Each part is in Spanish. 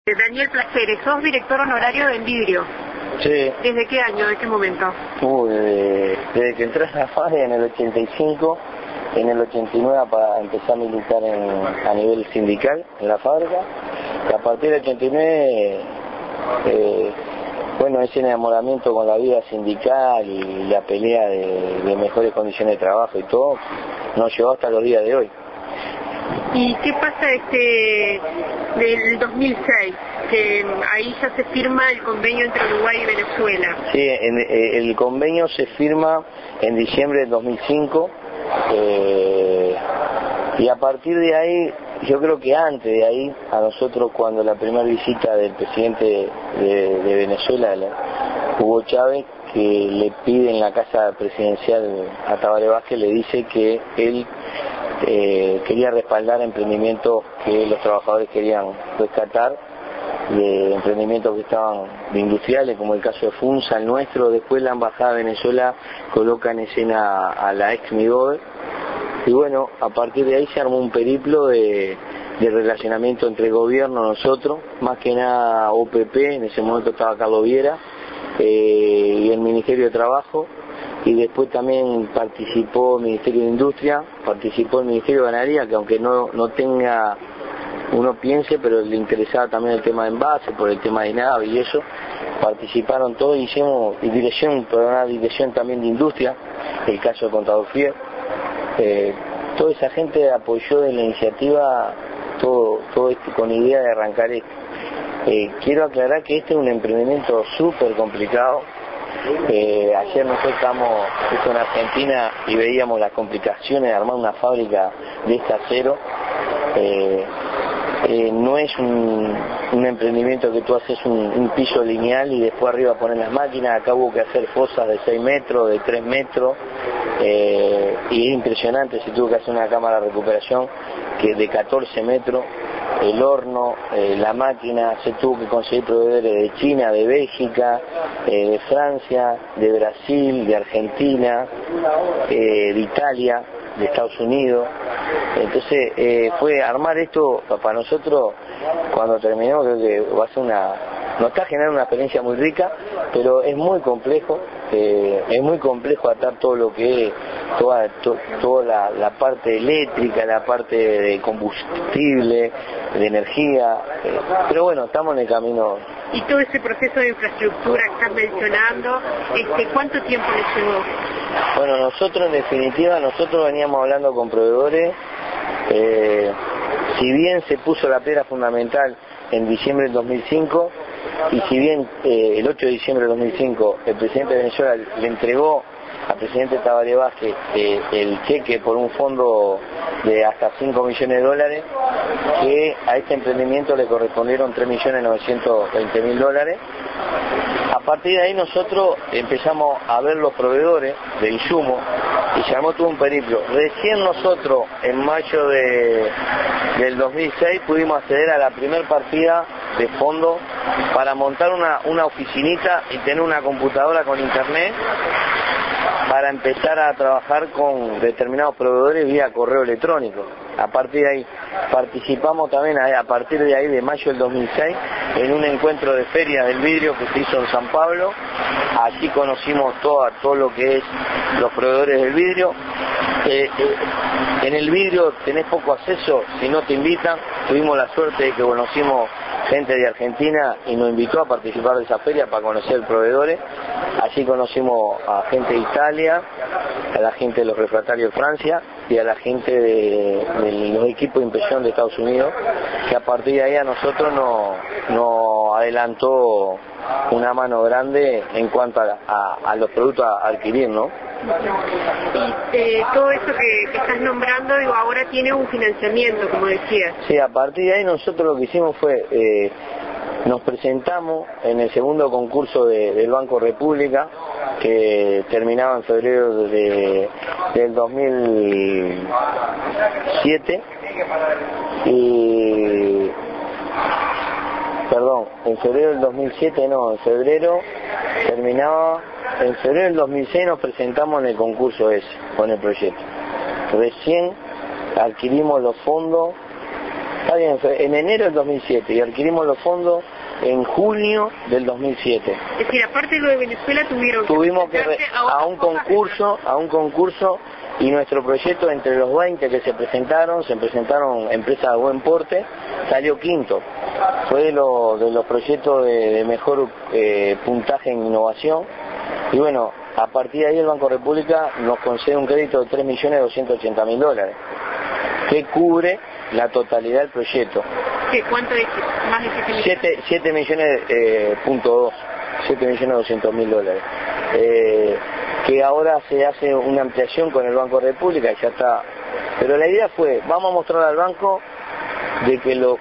Daniel Placeres, sos director honorario de Envidrio. Sí. ¿Desde qué año, de qué momento? Desde que entré a la fábrica en el 85, en el 89 para empezar a militar a nivel sindical en la fábrica, y a partir del 89, bueno, ese enamoramiento con la vida sindical y la pelea de mejores condiciones de trabajo y todo, nos llevó hasta los días de hoy. ¿Y qué pasa del 2006? Que ahí ya se firma el convenio entre Uruguay y Venezuela. Sí, el convenio se firma en diciembre del 2005 y a partir de ahí, yo creo que antes de ahí, a nosotros cuando la primera visita del presidente de Venezuela, Hugo Chávez, que le pide en la casa presidencial a Tabaré Vázquez, le dice que él quería respaldar emprendimientos que los trabajadores querían rescatar, de emprendimientos que estaban de industriales, como el caso de Funza, el nuestro. Después la embajada de Venezuela coloca en escena a la ex Migoe, y bueno, a partir de ahí se armó un periplo de relacionamiento entre gobierno, nosotros, más que nada OPP, en ese momento estaba Carlos Viera, y el Ministerio de Trabajo, y después también participó el Ministerio de Industria, participó el Ministerio de Ganadería, que aunque no tenga, uno piense, pero le interesaba también el tema de envase, por el tema de nave y eso, participaron todos, hicimos una dirección también de industria, el caso de Contador Fier, toda esa gente apoyó de la iniciativa, todo esto, con idea de arrancar esto. Quiero aclarar que este es un emprendimiento súper complicado. Ayer nosotros estamos en Argentina y veíamos las complicaciones de armar una fábrica de este acero. No es un emprendimiento que tú haces un piso lineal y después arriba pones las máquinas. Acá hubo que hacer fosas de 6 metros, de 3 metros, y es impresionante. Se tuvo que hacer una cámara de recuperación que de 14 metros, el horno, la máquina, se tuvo que conseguir proveedores de China, de Bélgica, de Francia, de Brasil, de Argentina, de Italia, de Estados Unidos. Entonces fue armar esto para nosotros. Cuando terminamos, creo que va a ser nos está generando una experiencia muy rica, pero es muy complejo, atar todo lo que es toda la parte eléctrica, la parte de combustible, de energía, pero bueno, estamos en el camino. Y todo ese proceso de infraestructura que estás mencionando, ¿cuánto tiempo le llevó? Bueno, nosotros en definitiva, veníamos hablando con proveedores, si bien se puso la piedra fundamental en diciembre del 2005, y si bien el 8 de diciembre del 2005 el presidente de Venezuela le entregó al presidente Tabaré Vázquez el cheque por un fondo de hasta $5 millones, que a este emprendimiento le correspondieron $3.920.000. A partir de ahí nosotros empezamos a ver los proveedores de insumos y se armó todo un periplo. Recién nosotros en mayo del 2006 pudimos acceder a la primer partida de fondo para montar una oficinita y tener una computadora con internet para empezar a trabajar con determinados proveedores vía correo electrónico. A partir de ahí participamos también, a partir de ahí, de mayo del 2006, en un encuentro de ferias del vidrio que se hizo en San Pablo. Allí conocimos todo lo que es los proveedores del vidrio. En el vidrio tenés poco acceso si no te invitan. Tuvimos la suerte de que conocimos gente de Argentina y nos invitó a participar de esa feria para conocer proveedores. Allí conocimos a gente de Italia, a la gente de los refractarios de Francia y a la gente de los equipos de impresión de Estados Unidos, que a partir de ahí a nosotros nos adelantó una mano grande en cuanto a los productos a adquirir, ¿no? Y todo eso que estás nombrando, ahora tiene un financiamiento, como decías. Sí, a partir de ahí nosotros lo que hicimos fue, nos presentamos en el segundo concurso del Banco República, que terminaba en febrero del 2007, en febrero del 2007 no, en febrero terminaba, en febrero del 2006 nos presentamos en el concurso ese, con el proyecto. Recién adquirimos los fondos Está bien, fue en enero del 2007 y adquirimos los fondos en junio del 2007. Es decir, aparte de lo de Venezuela tuvimos que a un concurso y nuestro proyecto entre los 20 que se presentaron empresas de buen porte, salió quinto. Fue de los proyectos de mejor puntaje en innovación y bueno, a partir de ahí el Banco República nos concede un crédito de $3.280.000 que cubre la totalidad del proyecto. ¿Qué? ¿Cuánto es? ¿Más de 7 millones, $7.200.000. Que ahora se hace una ampliación con el Banco República y ya está. Pero la idea fue, vamos a mostrar al banco de que los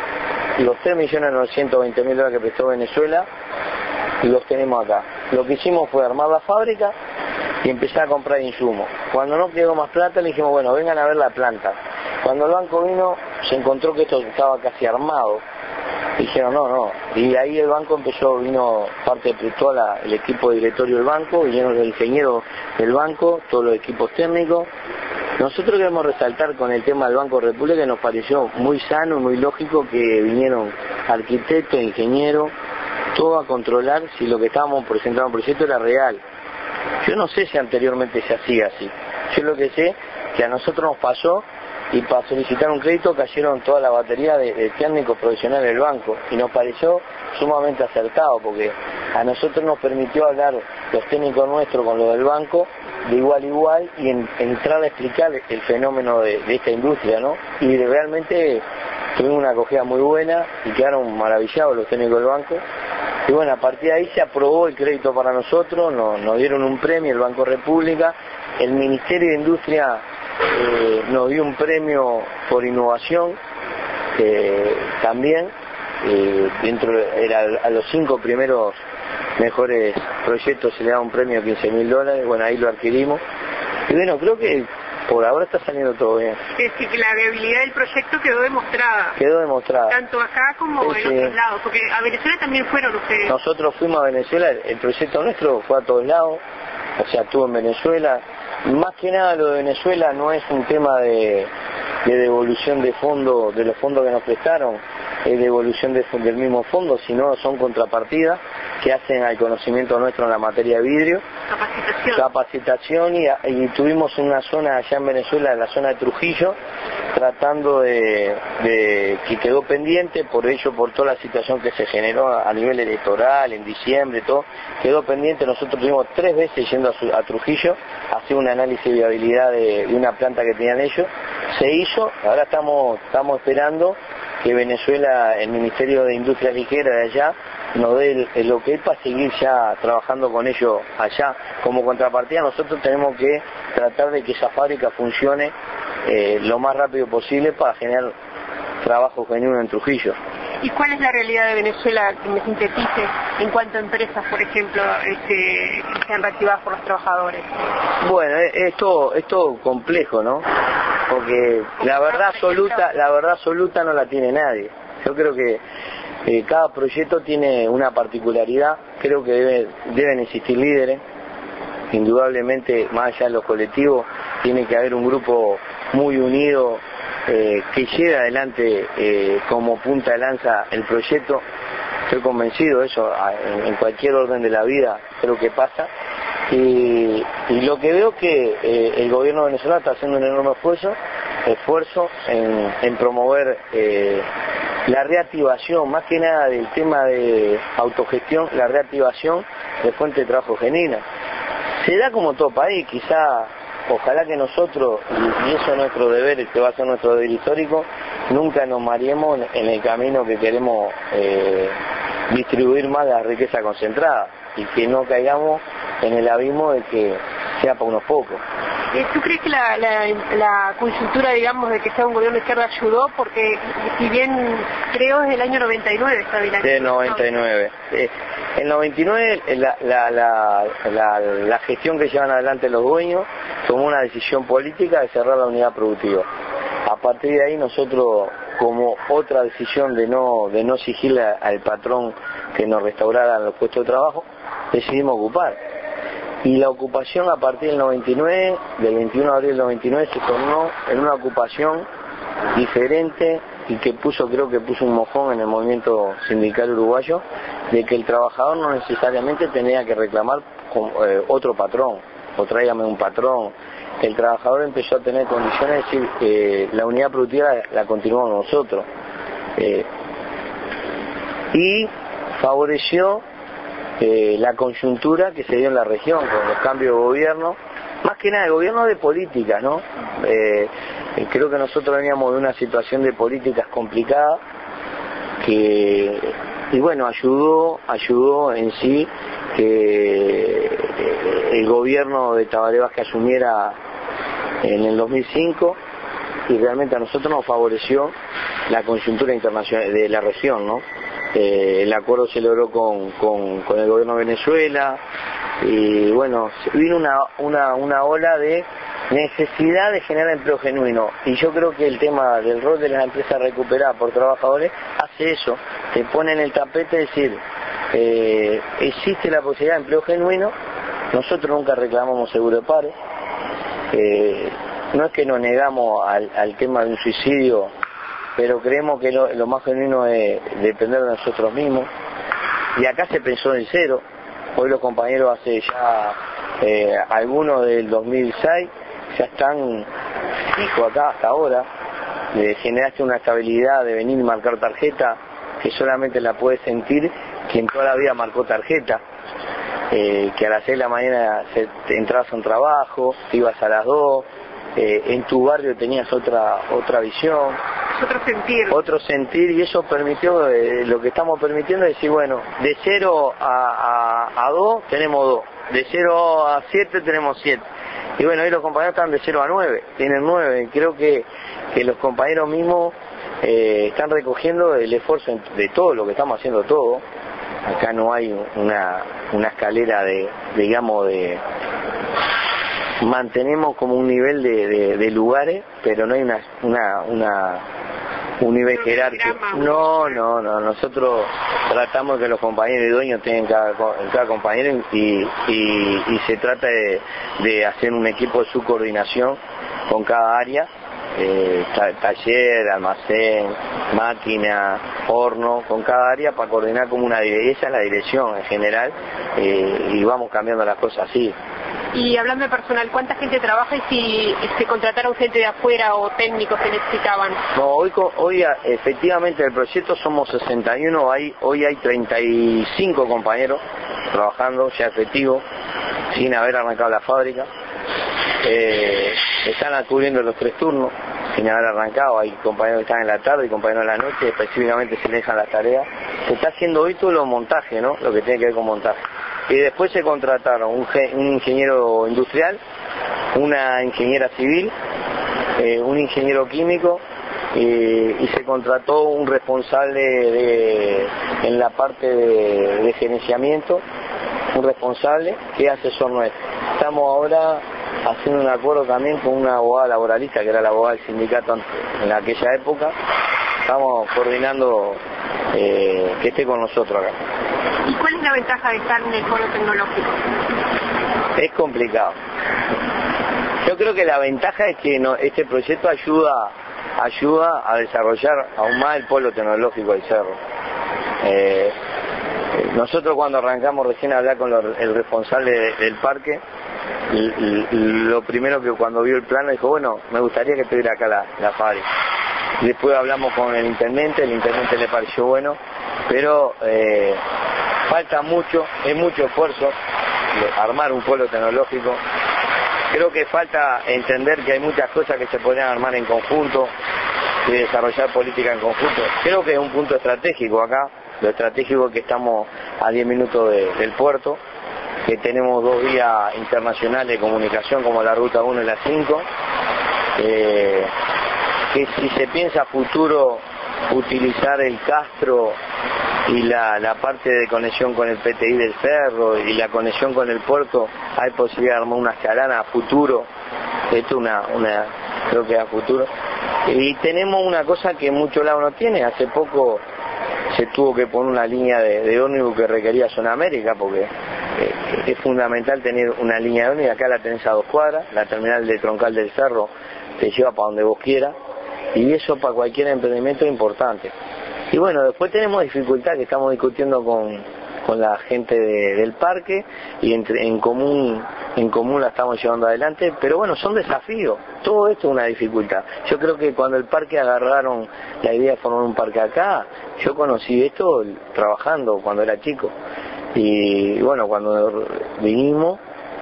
$3.920.000 que prestó Venezuela los tenemos acá. Lo que hicimos fue armar la fábrica y empezar a comprar insumos. Cuando no quedó más plata le dijimos, bueno, vengan a ver la planta. Cuando el banco vino, se encontró que esto estaba casi armado. Dijeron, no. Y ahí el banco vino parte de todo el equipo de directorio del banco, vinieron los ingenieros del banco, todos los equipos técnicos. Nosotros queremos resaltar con el tema del Banco República que nos pareció muy sano y muy lógico que vinieron arquitectos, ingenieros, todo a controlar si lo que estábamos presentando en el proyecto era real. Yo no sé si anteriormente se hacía así. Yo lo que sé que a nosotros nos pasó y para solicitar un crédito cayeron toda la batería de técnicos profesionales del banco y nos pareció sumamente acertado porque a nosotros nos permitió hablar los técnicos nuestros con los del banco de igual a igual y entrar a explicar el fenómeno de esta industria, ¿no? Y realmente tuvimos una acogida muy buena y quedaron maravillados los técnicos del banco. Y bueno, a partir de ahí se aprobó el crédito para nosotros, nos dieron un premio el Banco República, el Ministerio de Industria nos dio un premio por innovación también, a los 5 primeros mejores proyectos se le da un premio de $15.000, bueno, ahí lo adquirimos. Y bueno, creo que por ahora está saliendo todo bien. Es decir, que la viabilidad del proyecto quedó demostrada. Tanto acá como en otros lados, porque a Venezuela también fueron ustedes. Nosotros fuimos a Venezuela, el proyecto nuestro fue a todos lados, o sea, estuvo en Venezuela. Más que nada lo de Venezuela no es un tema de devolución de fondos, de los fondos que nos prestaron, es devolución del mismo fondo, sino son contrapartidas que hacen al conocimiento nuestro en la materia de vidrio. Capacitación y tuvimos una zona allá en Venezuela, la zona de Trujillo, tratando de que quedó pendiente, por toda la situación que se generó a nivel electoral, en diciembre, todo, quedó pendiente. Nosotros tuvimos 3 veces yendo a Trujillo a hacer un análisis de viabilidad de una planta que tenían ellos. Se hizo, ahora estamos esperando que Venezuela, el Ministerio de Industria Ligera de allá, nos dé el ok para seguir ya trabajando con ellos allá. Como contrapartida nosotros tenemos que tratar de que esa fábrica funcione lo más rápido posible para generar trabajo genuino en Trujillo. ¿Y cuál es la realidad de Venezuela, que me sintetice, en cuanto a empresas, por ejemplo, que sean reactivadas por los trabajadores? Bueno, es todo complejo, ¿no? Porque la verdad absoluta no la tiene nadie. Yo creo que cada proyecto tiene una particularidad, creo que deben existir líderes, indudablemente más allá de los colectivos, tiene que haber un grupo muy unido que lleve adelante como punta de lanza el proyecto. Estoy convencido de eso, en cualquier orden de la vida creo que pasa. Y lo que veo que el gobierno venezolano está haciendo un enorme esfuerzo en promover la reactivación, más que nada del tema de autogestión, la reactivación de fuentes de trabajo genuinas. Se da como todo país, quizá, ojalá que nosotros, y eso es nuestro deber, que va a ser nuestro deber histórico, nunca nos mareemos en el camino que queremos distribuir más la riqueza concentrada y que no caigamos en el abismo de que sea para unos pocos. ¿Tú crees que la coyuntura, digamos, de que sea un gobierno de izquierda ayudó? Porque si bien creo desde el año 99 está Vilani. Del 99. En 99 la gestión que llevan adelante los dueños tomó una decisión política de cerrar la unidad productiva. A partir de ahí nosotros, como otra decisión de no exigirle al patrón que nos restaurara los puestos de trabajo, decidimos ocupar. Y la ocupación a partir del 99, del 21 de abril del 99, se tornó en una ocupación diferente, y que creo que puso un mojón en el movimiento sindical uruguayo, de que el trabajador no necesariamente tenía que reclamar con, otro patrón, o tráigame un patrón. El trabajador empezó a tener condiciones de decir que la unidad productiva la continuamos nosotros. Y favoreció la coyuntura que se dio en la región con los cambios de gobierno, más que nada el gobierno de política, ¿no? Creo que nosotros veníamos de una situación de políticas complicadas y bueno, ayudó en sí que el gobierno de Tabaré Vázquez asumiera en el 2005, y realmente a nosotros nos favoreció la coyuntura internacional de la región, ¿no? El acuerdo se logró con el gobierno de Venezuela, y bueno, vino una ola de necesidad de generar empleo genuino, y yo creo que el tema del rol de las empresas recuperadas por trabajadores hace eso, te pone en el tapete decir, existe la posibilidad de empleo genuino. Nosotros nunca reclamamos seguro de paro, no es que nos negamos al tema de un suicidio, pero creemos que lo más genuino es depender de nosotros mismos, y acá se pensó en cero. Hoy los compañeros hace ya algunos del 2006 ya están fijos acá hasta ahora. Generaste una estabilidad de venir y marcar tarjeta que solamente la puede sentir quien toda la vida marcó tarjeta, que a las 6 de la mañana entrabas a un trabajo, te ibas a las 2, en tu barrio tenías otra visión, otro sentir, y eso permitió, lo que estamos permitiendo es decir, bueno, de 0 a 2 tenemos 2, de 0 a 7 tenemos 7, y bueno, hoy los compañeros están de 0 a 9, tienen 9, creo que los compañeros mismos están recogiendo el esfuerzo de todo lo que estamos haciendo todo. Acá no hay una escalera de mantenemos como un nivel de lugares, pero no hay un nivel jerárquico. No, nosotros tratamos que los compañeros y dueños tengan cada compañero, y se trata de hacer un equipo de subcoordinación con cada área, taller, almacén, máquina, horno, con cada área para coordinar como una dirección. Esa es la dirección en general, y vamos cambiando las cosas así. Y hablando de personal, ¿cuánta gente trabaja y si se contrataron gente de afuera o técnicos que necesitaban? No, hoy efectivamente el proyecto somos 61, hoy hay 35 compañeros trabajando ya efectivos, sin haber arrancado la fábrica. Están cubriendo los 3 turnos sin haber arrancado. Hay compañeros que están en la tarde y compañeros en la noche, específicamente se dejan las tareas. Se está haciendo hoy todo los montajes, ¿no? Lo que tiene que ver con montaje. Y después se contrataron un ingeniero industrial, una ingeniera civil, un ingeniero químico, y se contrató un responsable en la parte de gerenciamiento, un responsable que es asesor nuestro. Estamos ahora haciendo un acuerdo también con una abogada laboralista, que era la abogada del sindicato en aquella época. Estamos coordinando que esté con nosotros acá. ¿Y cuál es la ventaja de estar en el polo tecnológico? Es complicado. Yo creo que la ventaja es que este proyecto ayuda a desarrollar aún más el polo tecnológico del Cerro. Nosotros cuando arrancamos recién a hablar con el responsable del parque, lo primero que cuando vio el plano dijo, bueno, me gustaría que estuviera acá la fábrica. Después hablamos con el intendente le pareció bueno, pero falta mucho, es mucho esfuerzo armar un polo tecnológico. Creo que falta entender que hay muchas cosas que se podrían armar en conjunto y desarrollar política en conjunto. Creo que es un punto estratégico acá, lo estratégico es que estamos a 10 minutos del puerto, que tenemos 2 vías internacionales de comunicación como la Ruta 1 y la 5, que si se piensa a futuro utilizar el Castro y la parte de conexión con el PTI del Cerro y la conexión con el puerto, hay posibilidad de armar una escalana a futuro. Esto creo que a futuro. Y tenemos una cosa que en muchos lados no tiene. Hace poco se tuvo que poner una línea de ómnibus que requería Zona América, porque es fundamental tener una línea de ómnibus. Acá la tenés a 2 cuadras, la terminal de Troncal del Cerro te lleva para donde vos quieras. y eso para cualquier emprendimiento es importante. Y bueno, después tenemos dificultad que estamos discutiendo con la gente del parque y en común la estamos llevando adelante, pero bueno, son desafíos, todo esto es una dificultad. Yo creo que cuando el parque agarraron la idea de formar un parque acá, yo conocí esto trabajando cuando era chico, y bueno, cuando vinimos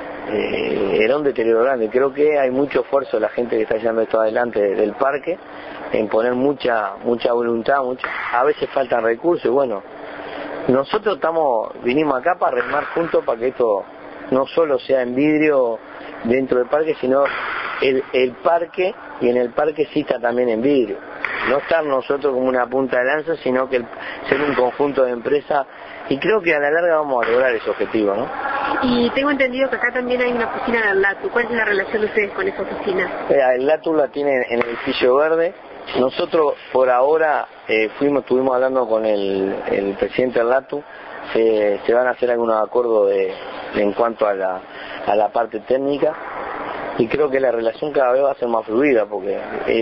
era un deterioro grande. Creo que hay mucho esfuerzo de la gente que está llevando esto adelante del parque, en poner mucha voluntad, a veces faltan recursos, y bueno, nosotros vinimos acá para remar juntos para que esto no solo sea en vidrio dentro del parque, sino el parque, y en el parque sí está también en vidrio. No estar nosotros como una punta de lanza, sino que ser un conjunto de empresas, y creo que a la larga vamos a lograr ese objetivo, ¿no? Y tengo entendido que acá también hay una oficina del LATU. ¿Cuál es la relación de ustedes con esa oficina? El LATU la tiene en el edificio verde. Nosotros por ahora estuvimos hablando con el presidente del LATU, se van a hacer algunos acuerdos en cuanto a la parte técnica, y creo que la relación cada vez va a ser más fluida, porque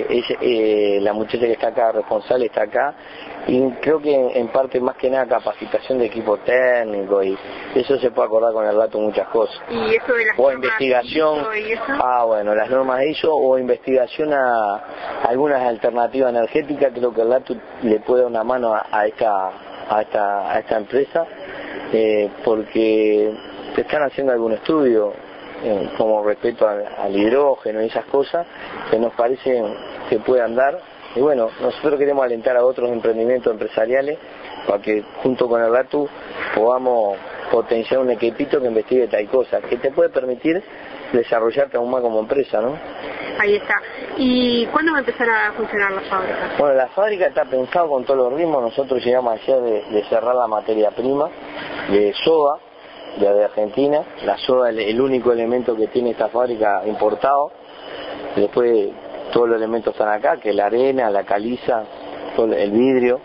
la muchacha que está acá, responsable, está acá, y creo que en parte más que nada capacitación de equipo técnico, y eso se puede acordar con el LATU muchas cosas. ¿Y eso de las o investigación ISO y eso? Bueno, las normas ISO, o investigación a algunas alternativas energéticas. Creo que el LATU le puede dar una mano a esta empresa, porque se están haciendo algún estudio como respecto al hidrógeno y esas cosas que nos parecen que puedan dar. Y bueno, nosotros queremos alentar a otros emprendimientos empresariales para que junto con el LATU podamos potenciar un equipito que investigue tal cosa, que te puede permitir desarrollarte aún más como empresa, ¿no? Ahí está. ¿Y cuándo va a empezar a funcionar la fábrica? Bueno, la fábrica está pensada con todos los ritmos. Nosotros llegamos ayer de cerrar la materia prima de soda de Argentina. La soda es el único elemento que tiene esta fábrica importado. Después todos los elementos están acá, que es la arena, la caliza, el vidrio.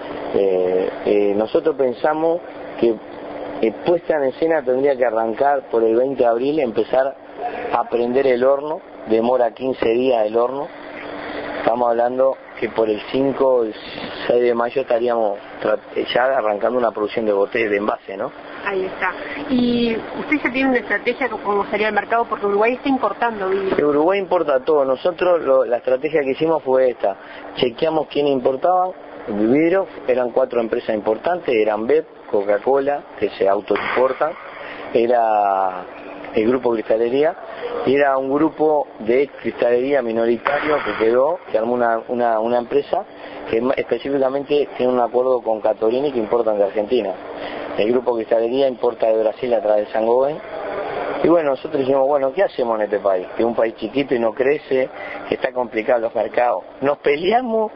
Nosotros pensamos que puesta en escena tendría que arrancar por el 20 de abril, empezar a prender el horno, demora 15 días el horno. Estamos hablando que por el 5 o el 6 de mayo estaríamos ya arrancando una producción de botellas, de envase, ¿no? Ahí está. ¿Y usted ya tiene una estrategia como sería el mercado? Porque Uruguay está importando vidrio. Uruguay importa todo. Nosotros la estrategia que hicimos fue esta. Chequeamos quién importaba el vidrio. Eran 4 empresas importantes. Eran BEP, Coca-Cola, que se autoimportan. Era el grupo Cristalería. Y era un grupo de cristalería minoritario que armó una empresa que específicamente tiene un acuerdo con Catorini, que importan de Argentina. El grupo Cristalería importa de Brasil a través de Saint-Gobain. Y bueno, nosotros dijimos, bueno, ¿qué hacemos en este país? Que es un país chiquito y no crece, que está complicado los mercados. Nos peleamos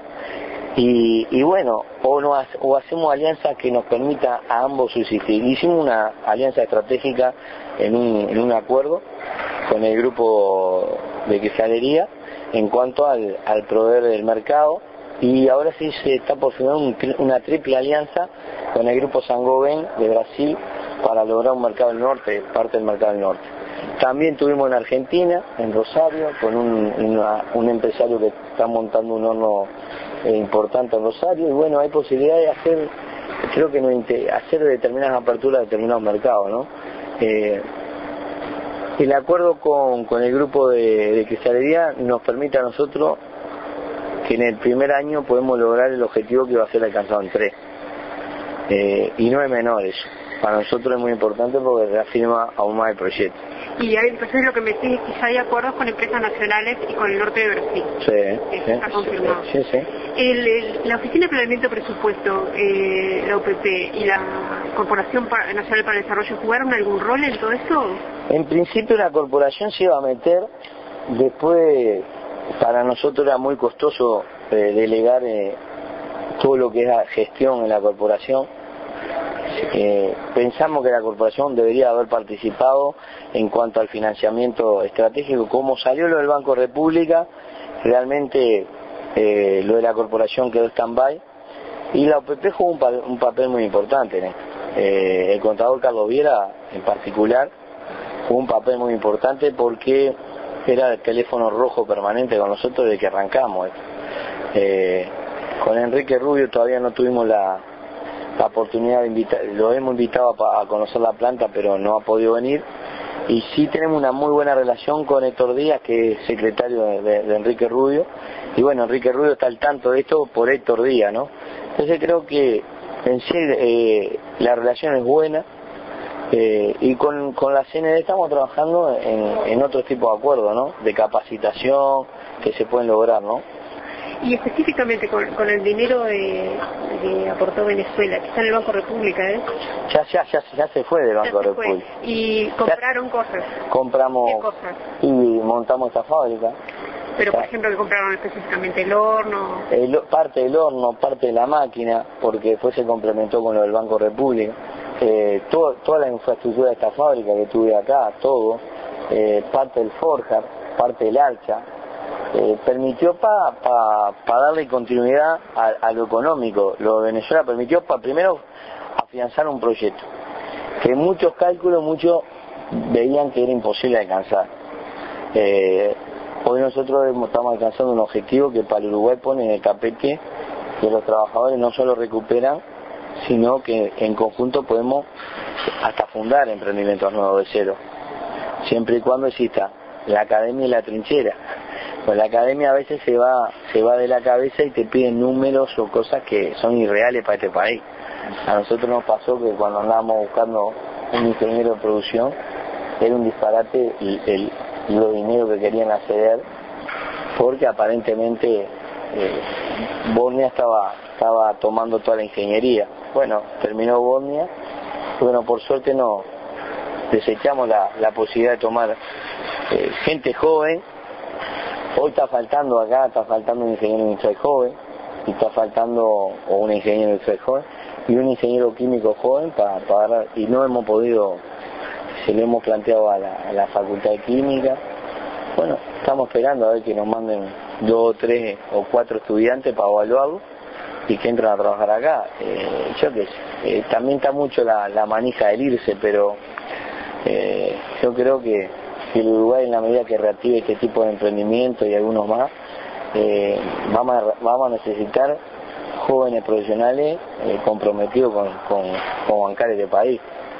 y bueno, o hacemos alianzas que nos permita a ambos subsistir. Hicimos una alianza estratégica en un acuerdo con el grupo de cristalería en cuanto al proveer del mercado, y ahora sí se está por firmar una triple alianza con el grupo Saint-Gobain de Brasil para lograr un mercado del norte, parte del mercado del norte. También tuvimos en Argentina, en Rosario, con un empresario que está montando un horno importante en Rosario, y bueno, hay posibilidad de hacer determinadas aperturas de determinados mercados, ¿no? El acuerdo con el grupo de cristalería nos permite a nosotros que en el primer año podemos lograr el objetivo que va a ser alcanzado en 3. Y no es menor eso. Para nosotros es muy importante porque reafirma aún más el proyecto. Y entonces lo que me dice es que ya hay acuerdos con empresas nacionales y con el norte de Brasil. Sí. Está confirmado. Sí. La Oficina de Planeamiento Presupuesto, la OPP y la Corporación Nacional para el Desarrollo, ¿jugaron algún rol en todo esto? En principio la corporación se iba a meter, después para nosotros era muy costoso delegar todo lo que es la gestión en la corporación. Pensamos que la corporación debería haber participado en cuanto al financiamiento estratégico. Como salió lo del Banco República, realmente lo de la corporación quedó stand-by, y la OPP jugó un papel muy importante en esto. El contador Carlos Viera en particular jugó un papel muy importante porque era el teléfono rojo permanente con nosotros desde que arrancamos esto. Con Enrique Rubio todavía no tuvimos la oportunidad de invitar, lo hemos invitado a conocer la planta, pero no ha podido venir. Y sí tenemos una muy buena relación con Héctor Díaz, que es secretario de Enrique Rubio. Y bueno, Enrique Rubio está al tanto de esto por Héctor Díaz, ¿no? Entonces creo que en sí la relación es buena. Y con la CND estamos trabajando en otro tipo de acuerdos, ¿no? De capacitación que se pueden lograr, ¿no? Y específicamente con el dinero que aportó Venezuela, que está en el Banco República, ¿eh? Ya se fue del Banco República. Y compraron cosas. Compramos. ¿Qué cosas? Y montamos esta fábrica. Pero por ejemplo, que compraron específicamente el horno. Parte del horno, parte de la máquina, porque después se complementó con lo del Banco República. Toda la infraestructura de esta fábrica que tuve acá, todo, parte del forjar, parte del archa, permitió para darle continuidad a lo económico. Lo de Venezuela permitió para primero afianzar un proyecto que muchos cálculos, muchos veían que era imposible alcanzar. Hoy nosotros estamos alcanzando un objetivo que para el Uruguay pone en el tapete, que los trabajadores no solo recuperan, sino que en conjunto podemos hasta fundar emprendimientos nuevos de cero, siempre y cuando exista la academia y la trinchera. Pues la academia a veces se va de la cabeza y te piden números o cosas que son irreales para este país. A nosotros nos pasó que cuando andábamos buscando un ingeniero de producción era un disparate los dineros que querían acceder, porque aparentemente Bornia estaba tomando toda la ingeniería. Bueno, terminó Bornia, bueno, por suerte no desechamos la posibilidad de tomar gente joven. Hoy está faltando un ingeniero industrial joven, y está faltando o un ingeniero industrial joven y un ingeniero químico joven para agarrar, y no hemos podido. Se lo hemos planteado a la Facultad de Química. Bueno, estamos esperando a ver que nos manden 2, 3 o 4 estudiantes para evaluarlo y que entren a trabajar acá. Yo qué sé, también está mucho la manija del irse, pero yo creo que el Uruguay, en la medida que reactive este tipo de emprendimiento y algunos más, vamos a necesitar jóvenes profesionales comprometidos con bancar este país.